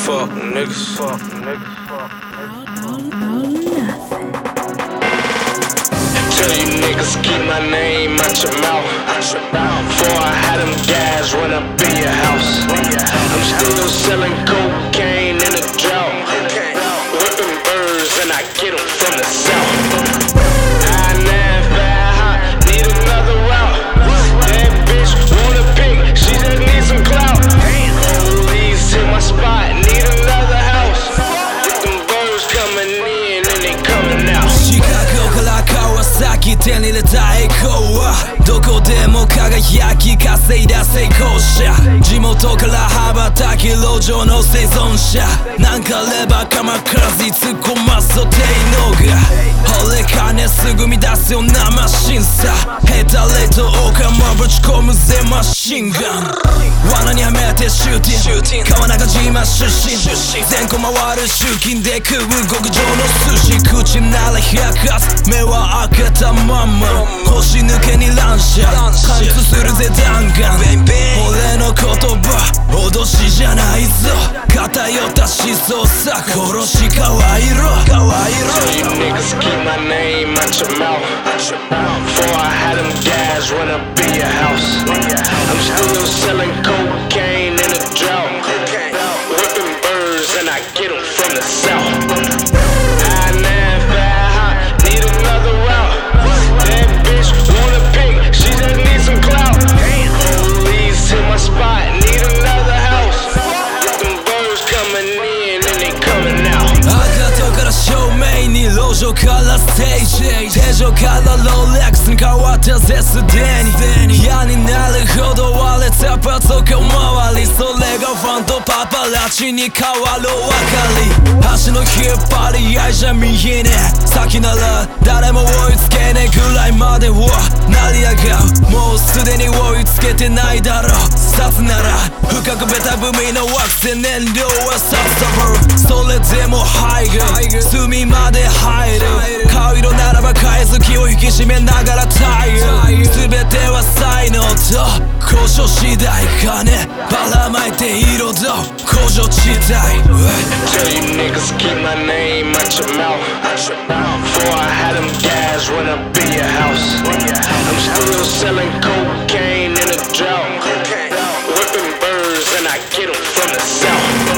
Fuck niggas. Fuck niggas. Tell you niggas keep my name out your mouth. Before I had them guys run up in your house. I'm still selling cocaine in a drought. Whipping birds and I get them from the south. I never hot, need another route. That bitch wanna pick, she just need some clout. Police hit my spot, need another house. With them birds coming in and they coming out. シカゴから川崎手に入れた栄光はどこでも輝き稼いだ成功者地元から羽ばたき路上の生存者なんかあれば鎌からず突っ込ますと低能が俺金すぐ乱すようなマシンさヘタレとオカマぶち込むぜマシンガン罠にはめてシューティング川中島出身全個回る集金で食う極上の寿司口なら100発目は開けたまんま腰抜けに乱射貫通するぜ弾丸俺の言葉脅しじゃないぞ偏った思想さ殺し顔色 Tell you niggas keep my name out your mouth. Before I had them guys run up in your house. I'm still selling cocaine in a drought. Whipping birds and I get them from the south. I never hot, need another route. That bitch wanna pick, she just need some clout. Police hit my spot, need another house. With them birds coming in and they coming out. 赤とから照明に路上からステージ手錠からロレックスに変わったぜすでに嫌になるほど割れたパトカー周りそれがファンとパパラッチに変わる分かり足の引っ張り合いじゃ見えねえ先なら誰も追いつけねえぐらいまでは成り上がるもうすでに追いつけてないだろ札なら深くベタ踏みの惑星燃料は札束それでも入る隅まで入る顔色ならば返す気を引き締めながら耐える全ては才能と交渉次第金ばらまいて彩る工場地帯 Tell you niggas keep my name out your mouth. Before I had them guys run up in your house. I'm still selling cocaine in a drought. Whipping birds and I get them from the south.